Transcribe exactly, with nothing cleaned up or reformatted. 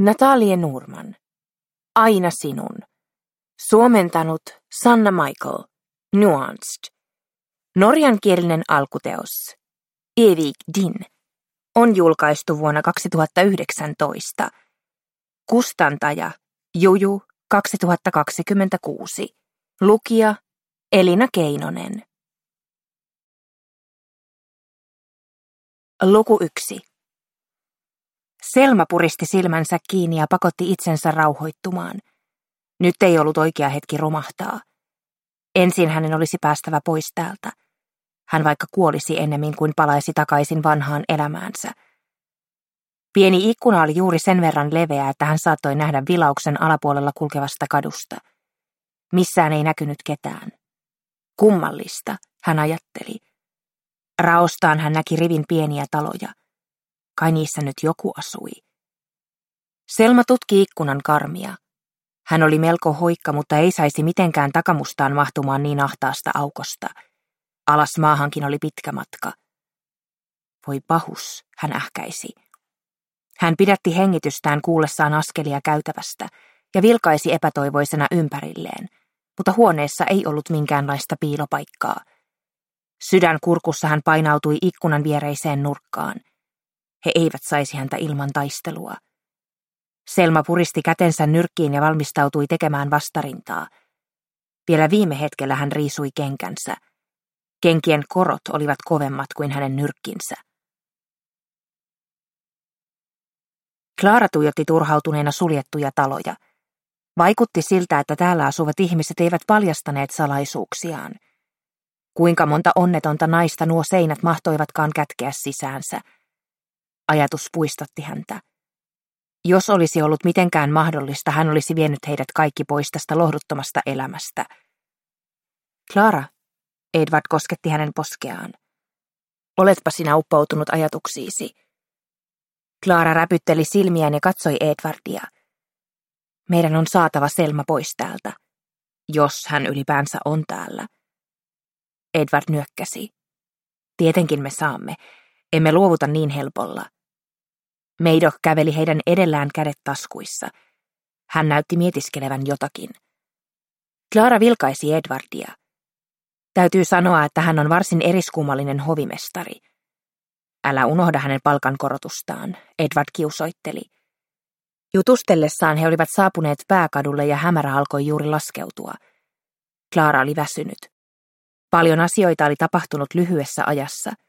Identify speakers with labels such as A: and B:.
A: Natalie Norman. Aina sinun. Suomentanut Sanna Michael. Nuanced. Norjankielinen alkuteos. Evig din. On julkaistu vuonna kaksituhattayhdeksäntoista. Kustantaja Juju kaksituhattakaksikymmentäkuusi. Lukija Elina Keinonen. Luku yksi. Selma puristi silmänsä kiinni ja pakotti itsensä rauhoittumaan. Nyt ei ollut oikea hetki romahtaa. Ensin hänen olisi päästävä pois täältä. Hän vaikka kuolisi ennemmin kuin palaisi takaisin vanhaan elämäänsä. Pieni ikkuna oli juuri sen verran leveä, että hän saattoi nähdä vilauksen alapuolella kulkevasta kadusta. Missään ei näkynyt ketään. Kummallista, hän ajatteli. Raostaan hän näki rivin pieniä taloja. Kai niissä nyt joku asui. Selma tutki ikkunan karmia. Hän oli melko hoikka, mutta ei saisi mitenkään takamustaan mahtumaan niin ahtaasta aukosta. Alas maahankin oli pitkä matka. Voi pahus, hän ähkäisi. Hän pidätti hengitystään kuullessaan askelia käytävästä ja vilkaisi epätoivoisena ympärilleen, mutta huoneessa ei ollut minkäänlaista piilopaikkaa. Sydän kurkussa hän painautui ikkunan viereiseen nurkkaan. He eivät saisi häntä ilman taistelua. Selma puristi kätensä nyrkkiin ja valmistautui tekemään vastarintaa. Vielä viime hetkellä hän riisui kenkänsä. Kenkien korot olivat kovemmat kuin hänen nyrkkinsä. Clara tuijotti turhautuneena suljettuja taloja. Vaikutti siltä, että täällä asuvat ihmiset eivät paljastaneet salaisuuksiaan. Kuinka monta onnetonta naista nuo seinät mahtoivatkaan kätkeä sisäänsä. Ajatus puistatti häntä. Jos olisi ollut mitenkään mahdollista, hän olisi vienyt heidät kaikki pois tästä lohduttomasta elämästä. Clara, Edward kosketti hänen poskeaan. Oletpa sinä uppoutunut ajatuksiisi. Clara räpytteli silmiään ja katsoi Edwardia. Meidän on saatava Selma pois täältä, jos hän ylipäänsä on täällä. Edward nyökkäsi. Tietenkin me saamme. Emme luovuta niin helpolla. Meidok käveli heidän edellään kädet taskuissa. Hän näytti mietiskelevän jotakin. Clara vilkaisi Edwardia. Täytyy sanoa, että hän on varsin eriskummallinen hovimestari. Älä unohda hänen palkankorotustaan, Edward kiusoitteli. Jutustellessaan he olivat saapuneet pääkadulle ja hämärä alkoi juuri laskeutua. Clara oli väsynyt. Paljon asioita oli tapahtunut lyhyessä ajassa.